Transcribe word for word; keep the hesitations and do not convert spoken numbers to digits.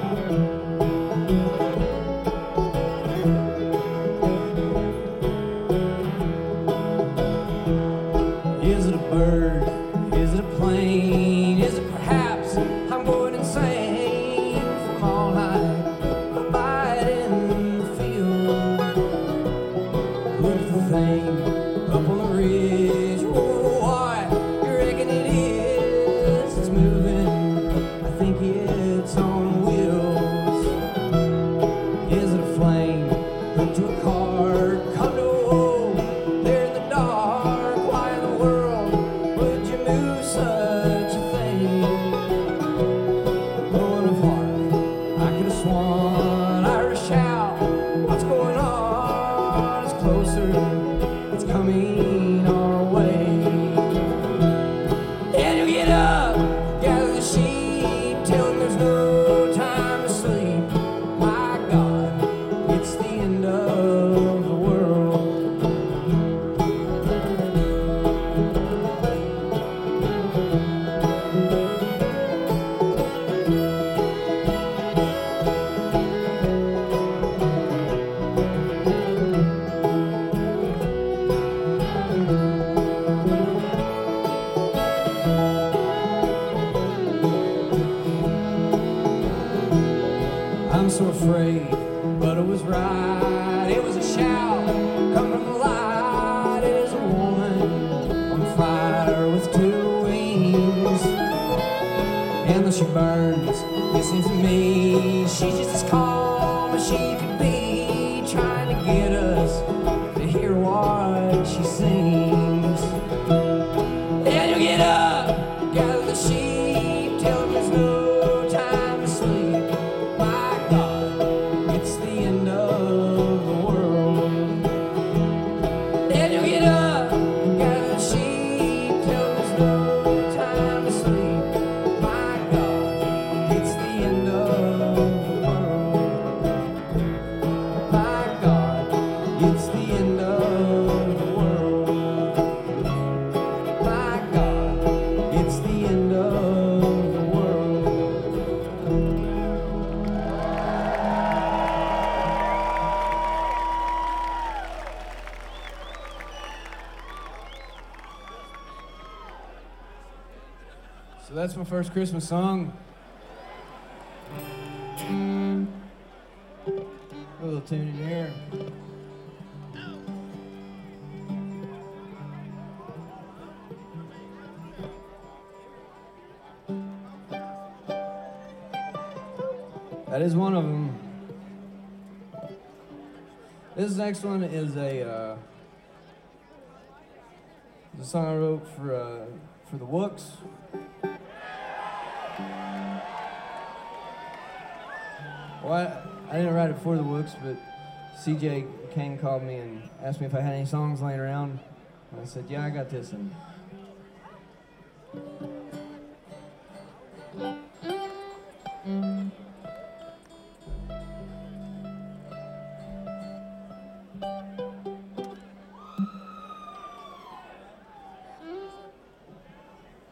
Is it a bird? Is it a plane? Is it perhaps I'm going insane from all night abiding in the field? Look at the thing up on the ridge. Oh, why you reckon it is? It's moving. I think it's on wheels. Is it a flame hooked to a cart? Come to there in the dark. Why in the world would you move such a thing? Blowing of heart, I could have sworn I heard a shout. What's going on? It's closer, it's coming our way. And you get up, gather the sheep, tell them there's no time to sleep. My God, it's the end of the world. I'm so afraid, but it was right. It was a shout, come from the light. It is a woman on fire with two wings. And though she burns, it seems to me she's just as calm as she could be, trying to get us to hear what she sings. And you get up, gather the sheep, tell them there's no time to sleep. My God, it's the end of the world. And you get up, gather the sheep, tell them there's no time to sleep. My God, it's the end of the world. My God, it's the end of the world. My God, it's the end of the world. So that's my first Christmas song. A little tune in here. That is one of them. This next one is a uh, is a song I wrote for uh, for the Wooks. Well, I, I didn't write it for the Wooks, but C J Kane called me and asked me if I had any songs laying around. And I said, yeah, I got this one.